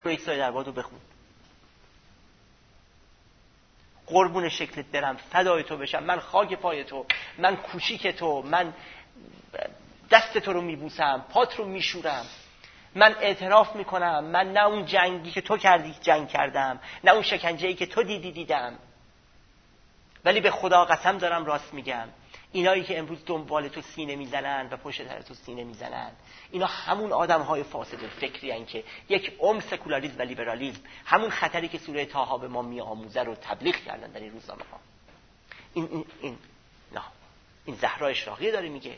یک سایه در بادو بخون. قربون شکلت برم، فدای تو بشم، من خاک پای تو، من کوچیک تو، من دست تو رو میبوسم، پات رو میشورم، من اعتراف میکنم من نه اون جنگی که تو کردی جنگ کردم، نه اون شکنجه‌ای که تو دیدم، ولی به خدا قسم دارم راست میگم. اینایی که امروز دنبال تو سینه میزنن و پشت سر تو سینه میزنن، اینا همون آدم‌های فاسد فکری هستند که یک سکولاریسم و لیبرالیسم، همون خطری که سوره طه به ما میآموزه رو تبلیغ کردن در این روزنامه‌ها. این زهرا اشراقی داره میگه.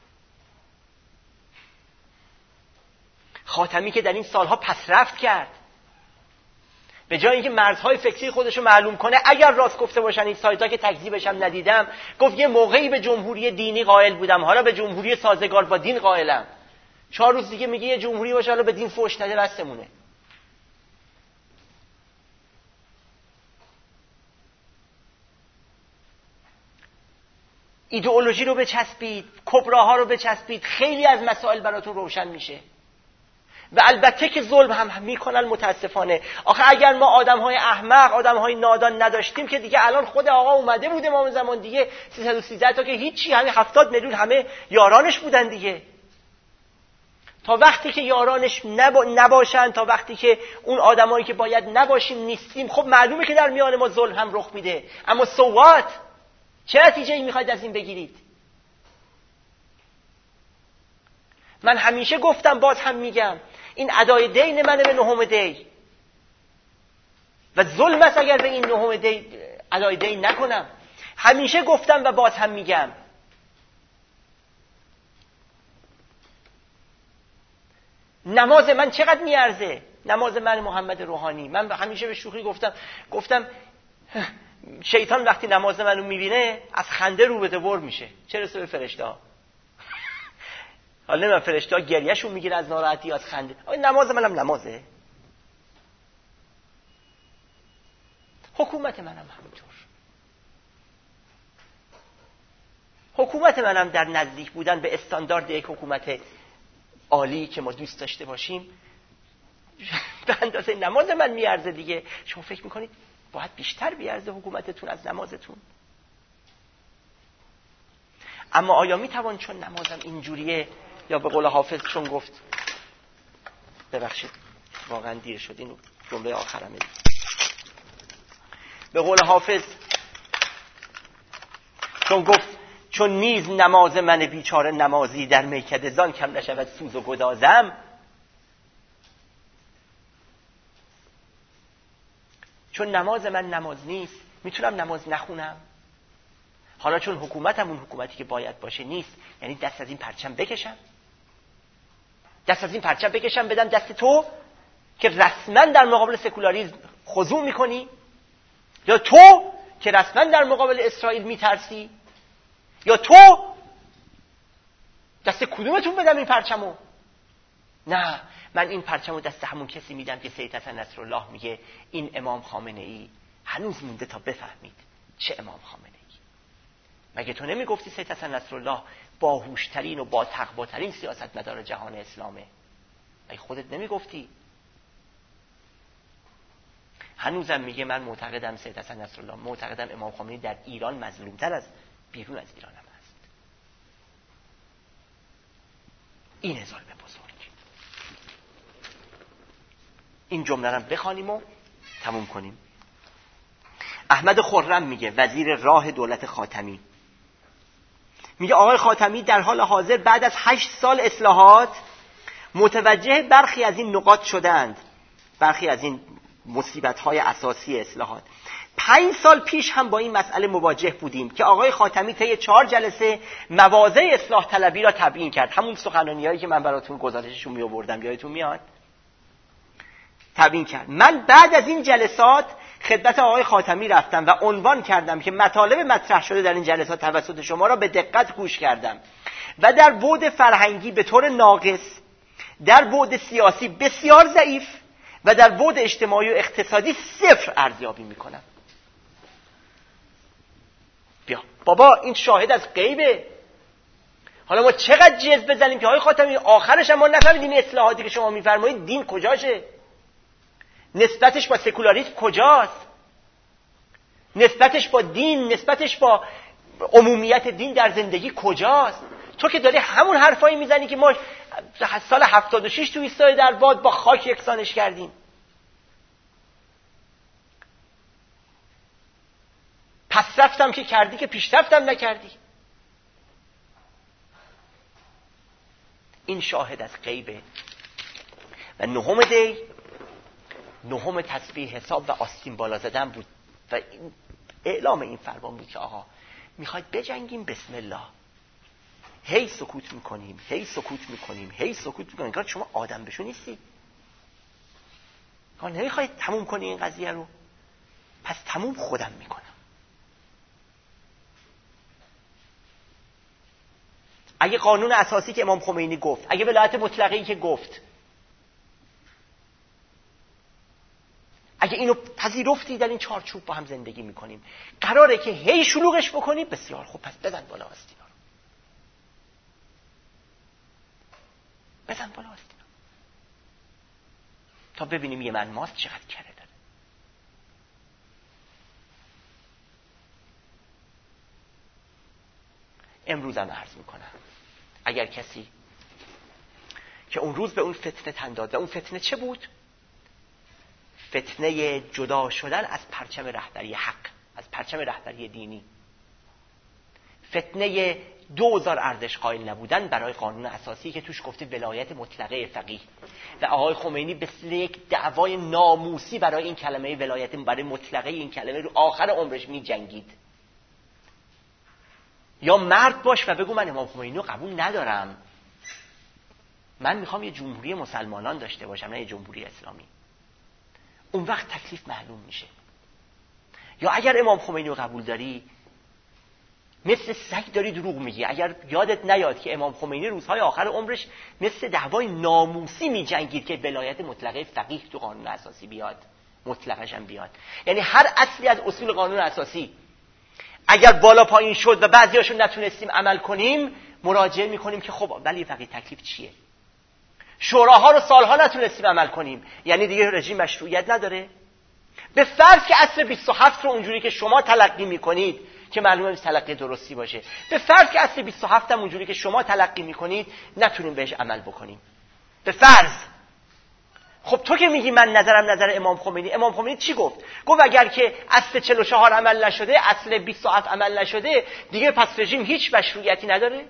خاتمی که در این سالها پسرفت کرد، به جای اینکه مرزهای فکری خودش رو معلوم کنه، اگر راست گفته باشن این سایت‌ها که تکذیبش هم ندیدم، گفت یه موقعی به جمهوری دینی قائل بودم، حالا به جمهوری سازگار با دین قائلم. 4 روز دیگه میگه یه جمهوری باشه حالا به دین فحش نده، بسمونه. ایدئولوژی رو بچسبید، کبراها رو بچسبید، خیلی از مسائل براتون روشن میشه. و البته که ظلم هم میکنن متاسفانه. آخه اگر ما آدم‌های احمق، آدم‌های نادان نداشتیم که دیگه الان خود آقا اومده بود امام زمان دیگه 313 تا که هیچی، همه 70 میلیون همه یارانش بودن دیگه. تا وقتی که یارانش نباشن، تا وقتی که اون آدمایی که باید نباشیم نیستیم، خب معلومه که در میان ما ظلم هم رخ میده. اما سوات چه نتیجه‌ای میخواید از این بگیرید؟ من همیشه گفتم، باز هم میگم، این ادای دین منه به 9 دی و ظلم است اگر به این 9 دی ادای دین نکنم. همیشه گفتم و باز هم میگم، نماز من چقدر میارزه؟ نماز من محمد روحانی. من همیشه به شوخی گفتم شیطان وقتی نماز منو میبینه از خنده رو به دور میشه، چه رسه به فرشته‌ها. حالا من فرشته‌ها گریه‌شون میگیره از ناراحتی، از خنده. نماز منم نمازه. حکومت منم همینطور. حکومت منم در نزدیک بودن به استاندارد یک حکومت عالی که ما دوست داشته باشیم به اندازه نماز من میارزه دیگه. شما فکر میکنید باید بیشتر بیارزه حکومتتون از نمازتون؟ اما آیا میتوان چون نمازم اینجوریه، یا به قول حافظ چون گفت، ببخشید واقعا دیر شد، اینو جمله آخرمه، به قول حافظ چون گفت چون نیز نماز من بیچاره نمازی، در میکده زان کم نشود سوز و گدازم. چون نماز من نماز نیست میتونم نماز نخونم. حالا چون حکومتم اون حکومتی که باید باشه نیست، یعنی دست از این پرچم بکشم، دست از این پرچم بکشم بدم دست تو که رسما در مقابل سکولاریسم خضوع میکنی، یا تو که رسما در مقابل اسرائیل میترسی، یا تو دست کدومتون بدم این پرچمو؟ نه، من این پرچمو دست همون کسی میدم که سید حسن نصرالله میگه این امام خامنه ای هنوز مونده تا بفهمید چه امام خامنه ای. مگه تو نمیگفتی سید حسن نصرالله باهوشترین و با تقواترین سیاستمدار جهان اسلامه؟ مگه خودت نمیگفتی؟ هنوزم میگه من معتقدم سید حسن نصرالله، معتقدم امام خامنه‌ای در ایران مظلومتر از بیرون از ایران هم هست. این ظلم بزرگ. این جمله رو بخوانیم و تموم کنیم. احمد خرم میگه، وزیر راه دولت خاتمی، میگه آقای خاتمی در حال حاضر بعد از 8 سال اصلاحات متوجه برخی از این نقاط شدند، برخی از این مصیبت‌های اساسی اصلاحات. 5 سال پیش هم با این مسئله مواجه بودیم که آقای خاتمی طی 4 جلسه مواضع اصلاح طلبی را تبیین کرد. همون سخنرانی‌هایی که من براتون گزارششون می‌آوردم، یادتون میاد؟ تبیین کرد. من بعد از این جلسات خدمت آقای خاتمی رفتم و عنوان کردم که مطالب مطرح شده در این جلسات توسط شما را به دقت گوش کردم و در بعد فرهنگی به طور ناقص، در بعد سیاسی بسیار ضعیف و در بعد اجتماعی و اقتصادی صفر ارزیابی میکنم. بیا بابا، این شاهد از غیبه. حالا ما چقدر جز بزنیم که آقای خاتمی آخرش هم ما نفهمیدیم اصلاحاتی که شما میفرمایید دین کجاشه. نسبتش با سکولاریسم کجاست؟ نسبتش با دین، نسبتش با عمومیت دین در زندگی کجاست؟ تو که داری همون حرفایی میزنی که ما سال 76 تو ایستای در باد با خاک یکسانش کردیم. پس رفتم که کردی که پیشرفتم نکردی. این شاهد از غیبه. و نهم تسبیح حساب و آستین بالا زدن بود و این اعلام این فرمان بود که آقا میخواید بجنگیم، بسم الله. هی سکوت میکنیم، انگار شما آدم بشو نیستی. انگار نمیخواید تموم کنی این قضیه رو، پس تموم خودم میکنم. اگه قانون اساسی که امام خمینی گفت، اگه ولایت مطلقه‌ای که گفت، اگه اینو پذیرفتی در این چارچوب با هم زندگی میکنیم، قراره که هی شلوغش بکنی، بسیار خوب، پس بزن بالا آستینا رو. بزن بالا آستینا تا ببینیم یه من ماست چقدر کره داره. امروزم عرض میکنم اگر کسی که اون روز به اون فتنه تن داد، و اون فتنه چه بود؟ فتنه جدا شدن از پرچم رهبری حق، از پرچم رهبری دینی، فتنه 2000 ارزش قائل نبودن برای قانون اساسی که توش گفته ولایت مطلقه فقیه، و آقای خمینی به یک دعوای ناموسی برای این کلمه ولایت، برای مطلقه این کلمه رو آخر عمرش می جنگید. یا مرد باش و بگو من امام خمینی رو قبول ندارم، من میخوام یه جمهوری مسلمانان داشته باشم، نه یه جمهوری اسلامی. اون وقت تکلیف معلوم میشه. یا اگر امام خمینی رو قبول داری، مثل سگ داری دروغ میگی. اگر یادت نیاد که امام خمینی روزهای آخر عمرش مثل دعوای ناموسی میجنگید که ولایت مطلقه فقیه تو قانون اساسی بیاد، مطلقش هم بیاد. یعنی هر اصلی از اصول قانون اساسی اگر بالا پایین شد و بعضیاشو نتونستیم عمل کنیم، مراجعه میکنیم که خب ولی فقیه تکلیف چیه؟ شوراها رو سالها نتونستیم عمل کنیم، یعنی دیگه رژیم مشروعیت نداره؟ به فرض که اصل 27 رو اونجوری که شما تلقی میکنید که معلومه تلقی درستی باشه، به فرض که اصل 27 هم اونجوری که شما تلقی میکنید نتونیم بهش عمل بکنیم، به فرض. خب تو که میگی من نظرم نظر امام خمینی چی گفت؟ گفت اگر که اصل 44 عمل نشده، اصل 27 عمل نشده، دیگه پس رژیم هیچ مشروعیتی نداره؟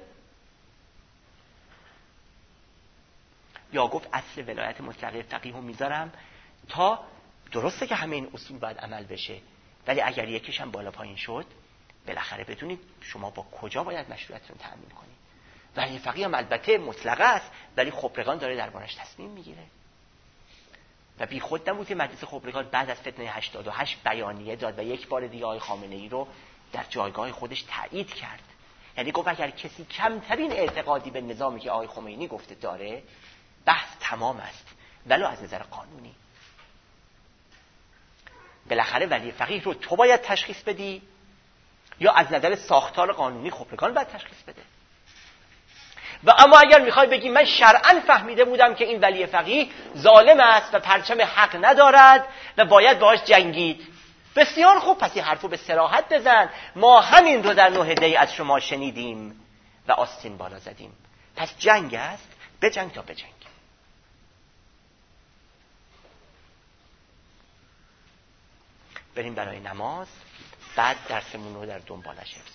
یا گفت اصل ولایت مطلقه فقیه رو میذارم تا درسته که همه این اصول باید عمل بشه، ولی اگر یکیش هم بالا پایین شد، بالاخره بدونید شما با کجا باید مشروعیتتون تأمین کنید. ولی فقیه هم البته مطلقه است، ولی خبرگان داره دربارش تصمیم میگیره. و بی خود نبود که مجلس خبرگان بعد از فتنه 88 بیانیه داد و یک بار دیگه آقای خامنه‌ای رو در جایگاه خودش تایید کرد. یعنی گفت اگر کسی کمترین اعتقادی به نظامی که آقای خمینی گفته داره، بحث تمام است، ولو از نظر قانونی. بالاخره ولی فقیه رو تو باید تشخیص بدی یا از نظر ساختار قانونی خبرگان باید تشخیص بده. و اما اگر میخوای بگی من شرعاً فهمیده بودم که این ولی فقیه ظالم است و پرچم حق ندارد و باید باهاش جنگید، بسیار خوب، پس این حرفو به صراحت بزن. ما همین رو در 9 دی از شما شنیدیم و آستین بالا زدیم. پس جنگ است، بجنگ تا بجنگ. بریم برای نماز، بعد درسمون رو در دنبالش حفظ.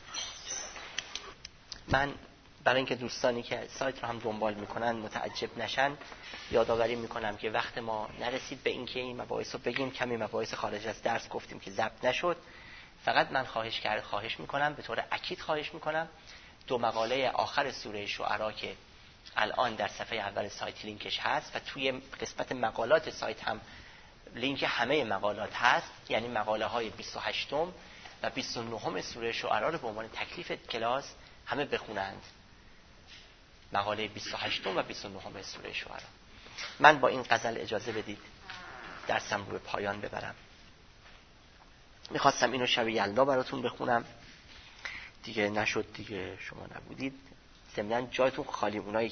من برای اینکه دوستانی که سایت رو هم دنبال میکنن متعجب نشن، یادآوری میکنم که وقت ما نرسید به اینکه این مباحث رو بگیم. کمی مباحث خارج از درس گفتیم که ضبط نشد. فقط من خواهش میکنم، به طور اکید خواهش میکنم، 2 مقاله آخر سوره شعرا که الان در صفحه اول سایت لینکش هست و توی قسمت مقالات سایت هم لینک همه مقالات هست، یعنی مقاله های 28 و 29 سوره شعرا رو به عنوان تکلیف کلاس همه بخونند. مقاله 28 و 29 سوره شعرا. من با این غزل اجازه بدید درسم رو به پایان ببرم. میخواستم اینو شب یلدا براتون بخونم، دیگه نشد، دیگه شما نبودید. ضمناً جایتون خالی، اونایی که نماز موندن من هدیه شب یلدا رو بهشون دادم.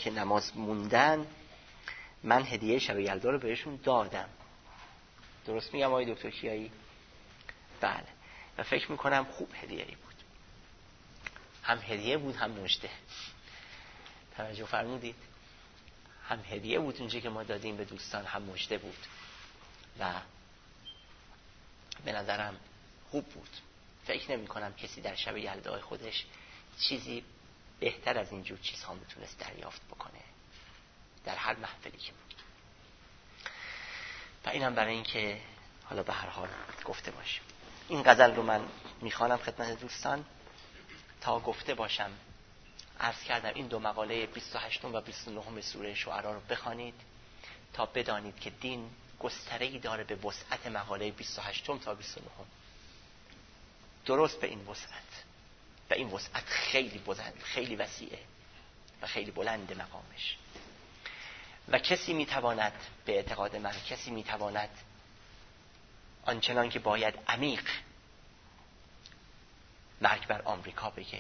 درست میگم آقای دکتر کیایی؟ بله. و فکر میکنم خوب هدیه‌ای بود، هم هدیه بود هم مژده. توجه فرمودید؟ هم هدیه بود اونجا که ما دادیم به دوستان، هم مژده بود و به نظرم خوب بود. فکر نمی کنم کسی در شب یلدای خودش چیزی بهتر از اینجور چیزها میتونست دریافت بکنه در هر محفلی که بود. و اینم برای این که حالا به هر حال گفته باشیم. این غزل رو من میخوانم خدمت دوستان تا گفته باشم. عرض کردم این دو مقاله 28 و 29 سوره شعرا رو بخوانید تا بدانید که دین گستره‌ای داره به وسعت مقاله 28 تا 29. درست به این وسعت، و این وسعت خیلی بلند، خیلی وسیعه و خیلی بلند مقامش. و کسی میتواند، به اعتقاد من کسی میتواند آنچنان که باید عمیق مرگ بر آمریکا بگه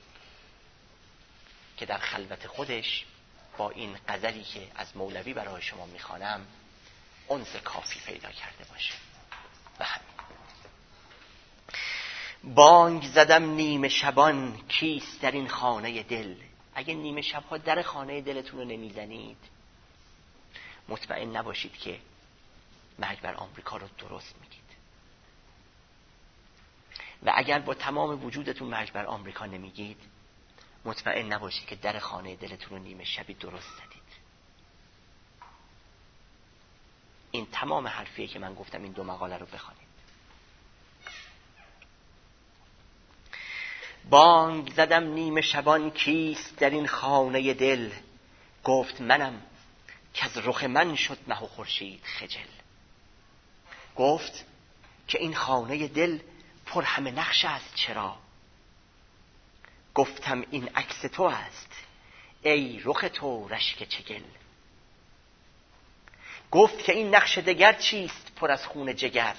که در خلوت خودش با این غزلی که از مولوی برای شما میخوانم انس کافی پیدا کرده باشه. و همین. بانگ زدم نیمه شبان کیست در این خانه دل. اگه نیمه شبها در خانه دلتون رو نمیزنید مطمئن نباشید که مرگ بر آمریکا رو درست میگید. و اگر با تمام وجودتون مرگ بر آمریکا نمیگید مطمئن نباشید که در خانه دلتون رو نیمه شبی درست زدید. این تمام حرفیه که من گفتم. این دو مقاله رو بخوانید. بانگ زدم نیمه شبان کیست در این خانه دل. گفت منم که از رخ من شد مه و خورشید خجل. گفت که این خانه دل پر همه نقش است چرا. گفتم این عکس تو است ای رخ تو رشک چگل. گفت که این نقش دگر چیست پر از خون جگر.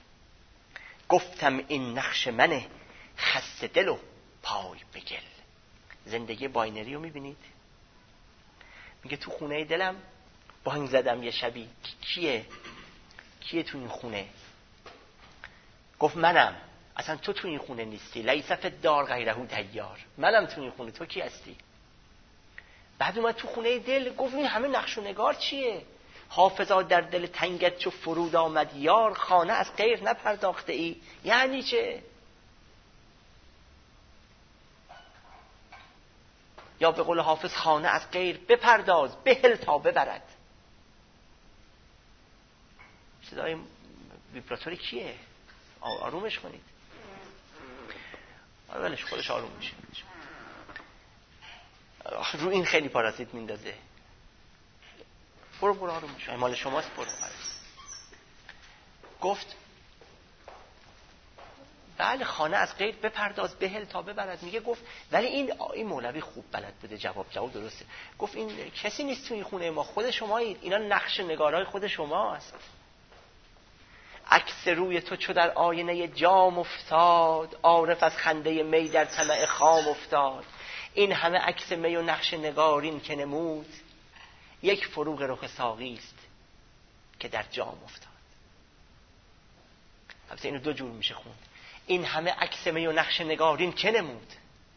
گفتم این نقش منه خسته دل و پای بگل. زندگی باینری رو میبینید؟ میگه تو خونه دلم بانگ زدم یه شبی. کیه تو این خونه؟ گفت منم. اصلا تو این خونه نیستی. لیس فی الدار غیره دیار. منم تو این خونه. تو کی هستی؟ بعد اومد تو خونه دل گفت این همه نقش و نگار چیه؟ حافظا در دل تنگت چو فرود آمد یار. خانه از غیر نپرداخته ای. یعنی چه؟ یا به قول حافظ خانه از غیر بپرداز بهل تا ببرد. صدای ویبراتوری کیه؟ آرومش کنید. ولش خودش آروم میشه. رو این خیلی پارازیت میندازه. برو آروم میشه. مال شماست. برو. گفت بله خانه از غیر بپرداز بهل تا ببرد. میگه گفت ولی این مولوی خوب بلد بوده. جواب درسته. گفت این کسی نیست توی خونه ما. خود شمایید. اینا نقش نگارای خود شماست. عکس روی تو چو در آینه جام افتاد. عارف از خنده می در طمع خام افتاد. این همه عکس می و نقش نگارین که نمود. یک فروغ رخ ساقی است که در جام افتاد. البته اینو دو جور میشه خوند. این همه عکس می و نقش نگارین که نمود.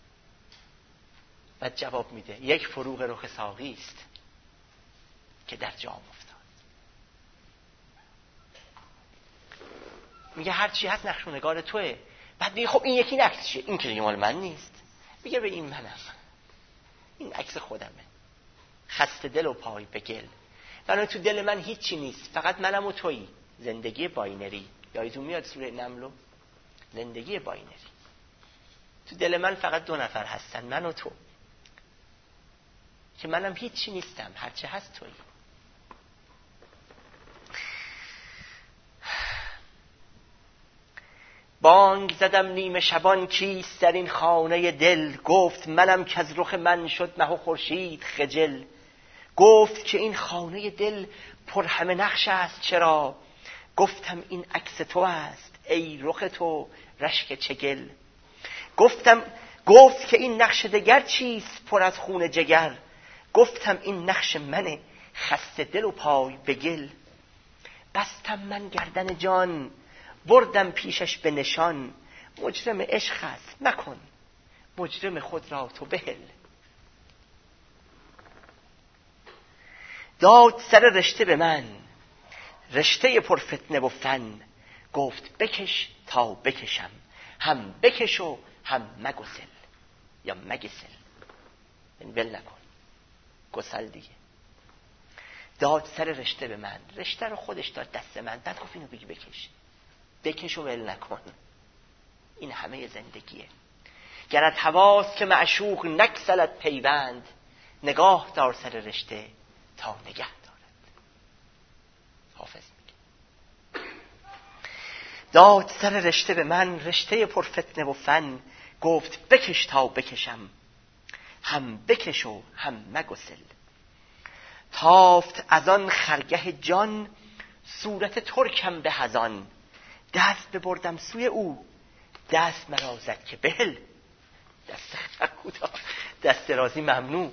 بعد جواب میده یک فروغ رخ ساقی است که در جام افتاد. میگه هر چی هست نقش و نگار توئه. بعد میگه خب این یکی عکس چیه؟ این که دیگه مال من نیست. میگه به این منم. این عکس خودمه. خسته دل و پای به گل. ولی تو دل من هیچی نیست. فقط منم و تویی. زندگی باینری. یادتون میاد سوره نمل؟ زندگی باینری. تو دل من فقط دو نفر هستن. من و تو. که منم هیچی نیستم. هرچی هست تویی. بانگ زدم نیمه شبان کیست در این خانه دل. گفت منم که از رخ من شد مه و خورشید خجل. گفت که این خانه دل پر همه نقش است چرا. گفتم این عکس تو است ای رخ تو رشک چگل. گفت که این نقش دگر چیست پر از خون جگر. گفتم این نقش منه خسته دل و پای به گل. بستم من گردن جان، بردم پیشش به نشان. مجرم عشق است مکن، مجرم خود را تو بهل. داد سر رشته به من، رشته پرفتنه و فن. گفت بکش تا بکشم، هم بکش و هم مگسل. یا مگسل، یعنی ول نکن، گسل دیگه. داد سر رشته به من، رشته رو خودش داد دست من، بعد گفت اینو بگی بکش، بکش و ول نکن. این همه زندگیه. گرت هواست که معشوق نگسلد پیوند، نگاه دار سر رشته تا نگه دارد. حافظ میگه داد سر رشته به من، رشته پرفتنه و فن. گفت بکش تا بکشم، هم بکش و هم مگسل. تافت از آن خرگه جان، صورت ترکم به هزان. دست ببردم سوی او، دست مرا زد که بهل. دست خرکودا، دست رازی ممنوع.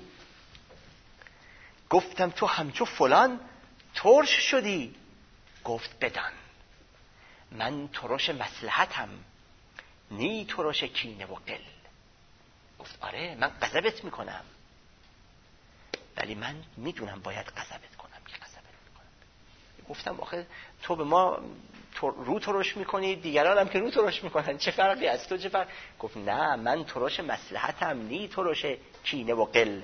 گفتم تو همچو فلان ترش شدی. گفت بدان من ترش مصلحتم، نی ترش کینه و قل. گفت آره من غضبت میکنم، ولی من میدونم باید غضبت کنم که غضبت میکنم. گفتم آخه تو به ما رو ترش میکنی، دیگران هم که رو ترش میکنن، چه فرقی از تو چه فرق؟ گفت نه من ترش مصلحتم، نی ترش کینه و قل.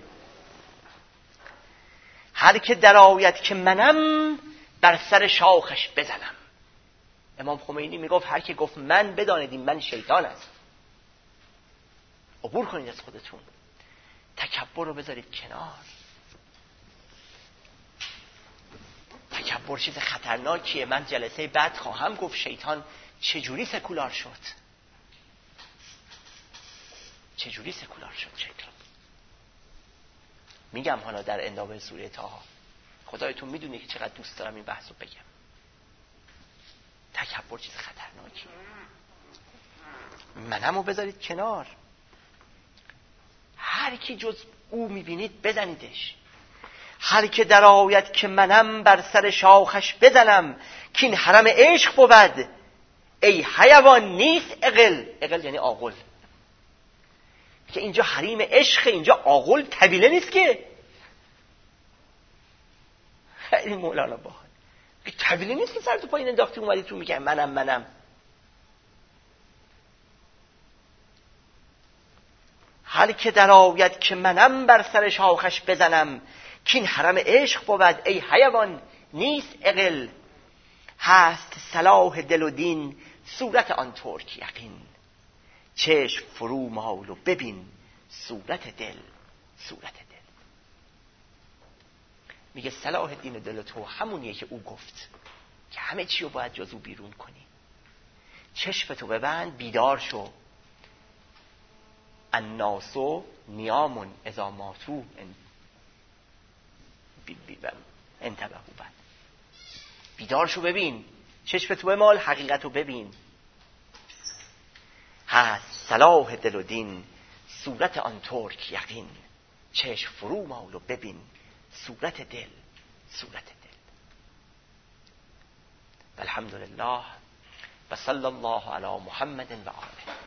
هر که در آید که منم، بر سر شاخش بزنم. امام خمینی میگفت هر که گفت من، بدانید من شیطان است. عبور کنید از خودتون، تکبر رو بذارید کنار. تکبر چیز خطرناکیه. من جلسه بعد خواهم گفت شیطان چجوری سکولار شد، چجوری سکولار شد شیطان. میگم حالا در اندابه سوره طه. خدایتون میدونه که چقدر دوست دارم این بحثو بگم. تکبر چیز خطرناکیه. منمو بذارید کنار. هر کی جز او میبینید بزنیدش. هر که در آید که منم، بر سر شاخش بزنم. که این حرم عشق بود، ای حیوان نیست اقل. اقل یعنی عاقل. که اینجا حریم عشق، اینجا عاقل طویله نیست که. خیلی مولانا باحال. طویله نیست که سر تو پایین انداختی اومدی تو میگه منم. هر که در آید که منم، بر سر شاخش بزنم. که این حرم عشق بود، ای حیوان نیست اقل. هست صلاح دل و دین، صورت آن ترک یقین. چشم فرو مال و ببین، صورت دل، صورت دل. میگه صلاح دین و دل تو همونیه که او گفت که همه چی رو باید جز او بیرون کنی. چشمتو ببند، بیدار شو. الناسو نیامون اذا ماتو انتبهوا. بعد بیدار شو، ببین، چشمتو بمال، حقیقتو ببین. هست صلاح دل و دین، صورت آن ترک یقین. چشم فرو مال و ببین، صورت دل، صورت دل. والحمدلله و صلی الله علی محمد و آله.